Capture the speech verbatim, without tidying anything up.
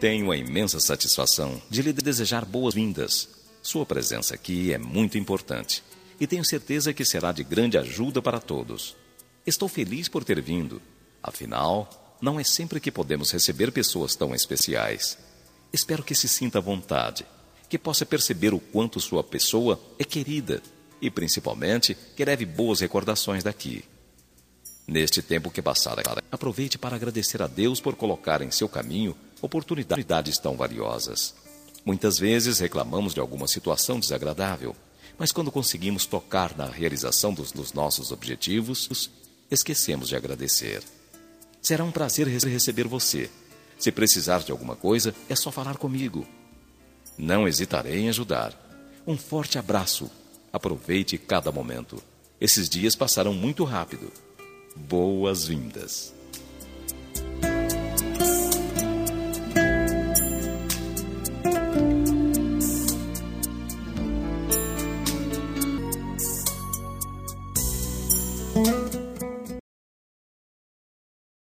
Tenho a imensa satisfação de lhe desejar boas-vindas. Sua presença aqui é muito importante e tenho certeza que será de grande ajuda para todos. Estou feliz por ter vindo. Afinal, não é sempre que podemos receber pessoas tão especiais. Espero que se sinta à vontade, que possa perceber o quanto sua pessoa é querida e, principalmente, que leve boas recordações daqui. Neste tempo que passar, aproveite para agradecer a Deus por colocar em seu caminho oportunidades tão valiosas. Muitas vezes reclamamos de alguma situação desagradável, mas quando conseguimos tocar na realização dos, dos nossos objetivos, esquecemos de agradecer. Será um prazer receber você. Se precisar de alguma coisa, é só falar comigo. Não hesitarei em ajudar. Um forte abraço. Aproveite cada momento. Esses dias passaram muito rápido. Boas-vindas.